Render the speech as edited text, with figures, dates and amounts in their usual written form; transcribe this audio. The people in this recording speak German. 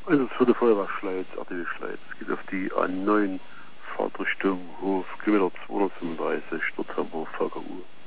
Also es würde Feuerwehrschleit, RTW-Schleit. Es geht auf die A9 Fahrtrichtung Hof, Kilometer 235, dort haben wir VKU.